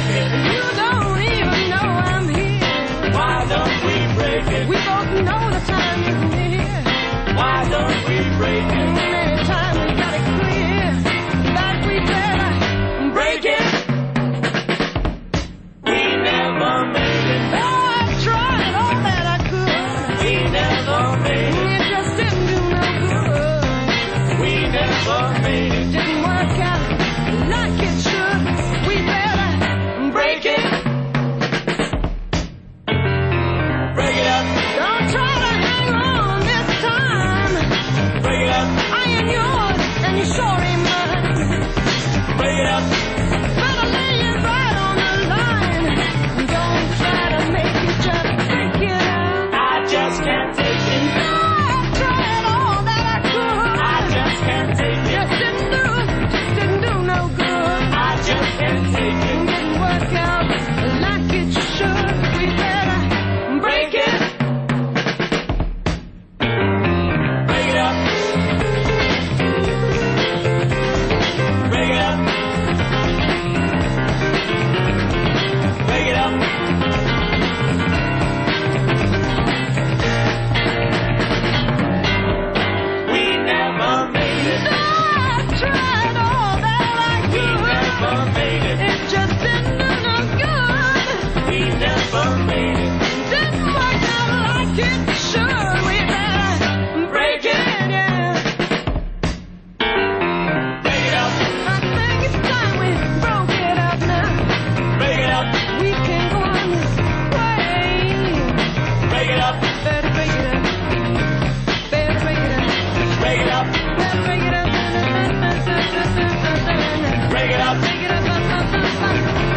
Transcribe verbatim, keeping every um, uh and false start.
break it? You don't even know I'm here. Why don't we break it? We both know the time is near. Why don't we break it? Anytime we got it clear that we better break it. We never made it. Oh, I tried all that I could. We never made it. It just didn't do no good. We never made it. Didn't work out like it should. We better break it. Break it up. Don't try to hang on this time. Break it up. I ain't yours and you sure ain't mine. Break it up. Better lay it right on the line. Don't try to make it, just break it up. I just can't take it. No, I tried all that I could. I just can't take it. Just didn't do, just didn't do no good. I just can't take it. Didn't work out like it should. We better break it. Break it up. Break it up. Break it up. We never made it. I tried all that I We never could. made it. It just didn't do no good. We never made it. Didn't work out like it should. We better break it, yeah. Break it up. I think it's time we broke it up now. Break it up. We can go on this way. Break it up. Better break it up. Better break it up. Break it up. Better break it up. Break it up. Break it up.